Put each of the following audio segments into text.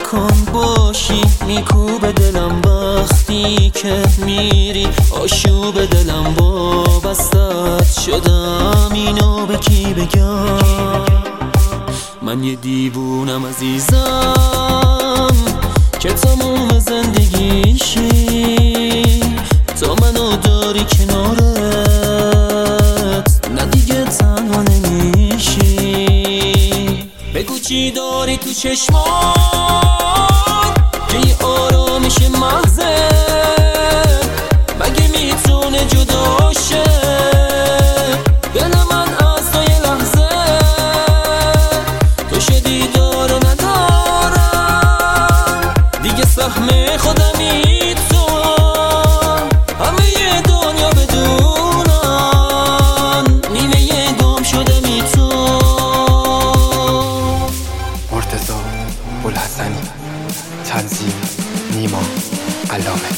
نکن باشی میکوب دلم وقتی که میری، آشوب دلم وابستت شدم، اینو به کی بگم؟ من یه دیوونم عزیزم که تموم زندگیشی تا منو داری کنارت، نه دیگه تنها نمیشی. بگو چی داری تو چشمات که یه آرامش محضه، مگه میتونه جدا شه دل من از تو یه لحظه؟ تو شدی دارو ندارم دیگه، سهم خودمی تو، همه یه دنیا بدونن نیمه یه گم شدمی تو. مرتضی بوالحسنی، تنظیم نیما علامه.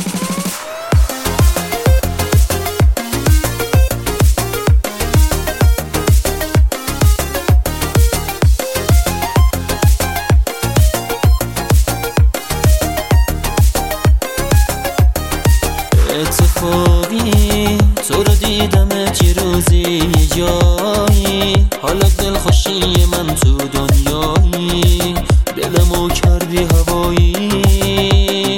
اتفاقی تو رو دیدمت یه روزی یه جایی، حالا دلخوشی من تو دنیایی، دلمو کردی هوایی.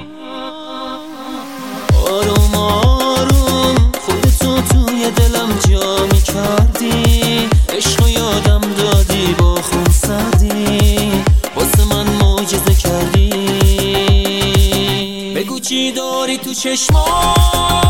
آروم آروم خودتو توی دلم جا میکردی، عشقو یادم دادی با خون سردی، واسه من معجزه کردی. بگو چی داری تو چشمات